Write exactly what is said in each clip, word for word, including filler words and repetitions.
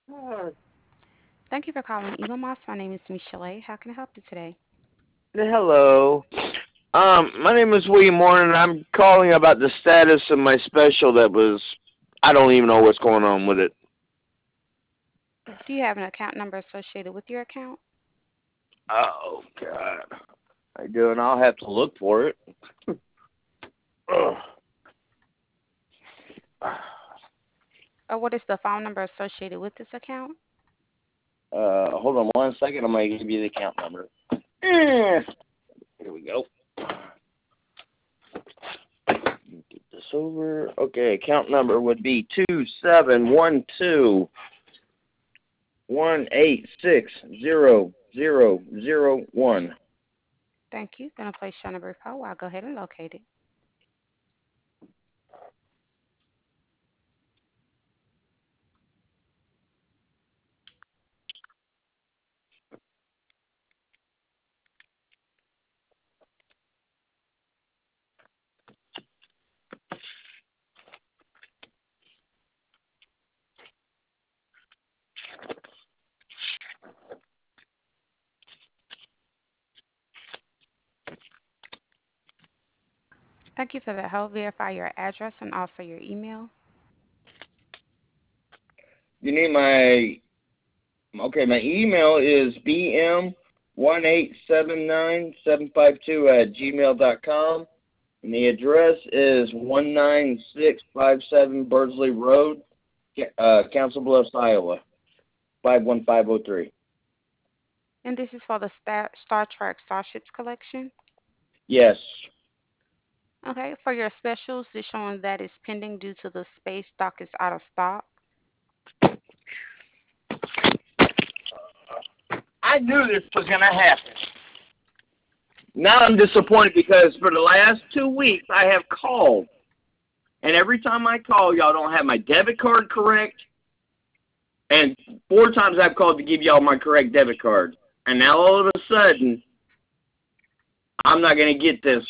Uh, Thank you for calling Eagle Moss. My name is Michelle. How can I help you today? hello. Um, my name is William Moore, and I'm calling about the status of my special that was. I don't even know what's going on with it. Do you have an account number associated with your account? Oh God, I do, and I'll have to look for it. Ugh. Or what is the phone number associated with this account? Uh, hold on one second. I'm gonna give you the account number. Eh, Here we go. Get this over. Okay, account number would be two seven one two one eight six zero zero zero one. Thank you. Gonna place your number call. I'll go ahead and locate it. Thank you for that. Help verify your address and also your email. You need my okay. My email is b m one eight seven nine seven five two at gmail dot com, and the address is one nine six five seven Birdsley Road, uh, Council Bluffs, Iowa five one five zero three. And this is for the Star, Star Trek Starships collection. Yes. Okay. For your specials, it's showing that it's pending due to the space stock is out of stock. I knew this was gonna happen. Now I'm disappointed because for the last two weeks I have called, and every time I call, y'all don't have my debit card correct. And four times I've called to give y'all my correct debit card. And now all of a sudden, I'm not going to get this.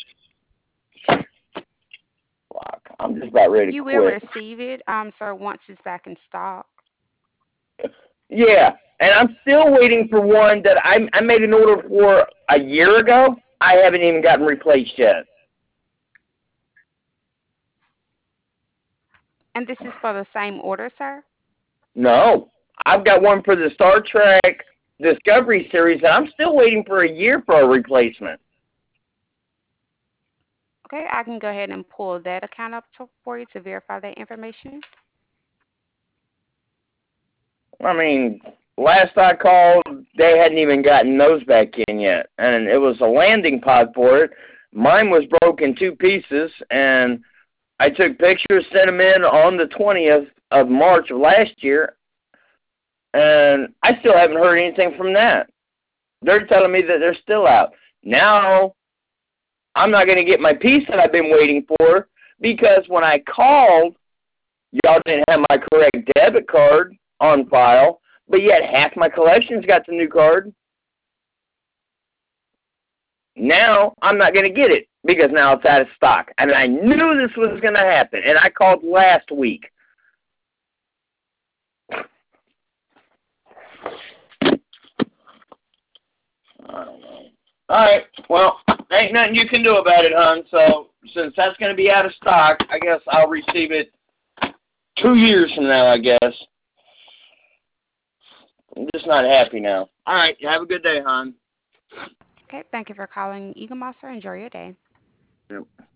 Fuck, I'm just about ready to You will quit. receive it, um, sir, once it's back in stock. Yeah, and I'm still waiting for one that I, I made an order for a year ago. I haven't even gotten replaced yet. And this is for the same order, sir? No, I've got one for the Star Trek Discovery series, and I'm still waiting for a year for a replacement. Okay, I can go ahead and pull that account up to, for you to verify that information. I mean, last I called, they hadn't even gotten those back in yet, and it was a landing pod for it. Mine was broke in two pieces, and I took pictures, sent them in on the twentieth of March of last year, and I still haven't heard anything from that. They're telling me that they're still out. Now, I'm not going to get my piece that I've been waiting for because when I called, y'all didn't have my correct debit card on file, but yet half my collection's got the new card. Now I'm not going to get it because now it's out of stock. And I knew this was going to happen, and I called last week. I don't know. All right, well, ain't nothing you can do about it, hon. So since that's going to be out of stock, I guess I'll receive it two years from now, I guess. I'm just not happy now. All right, have a good day, hon. Okay, thank you for calling Eagle Monster. Enjoy your day. Yep.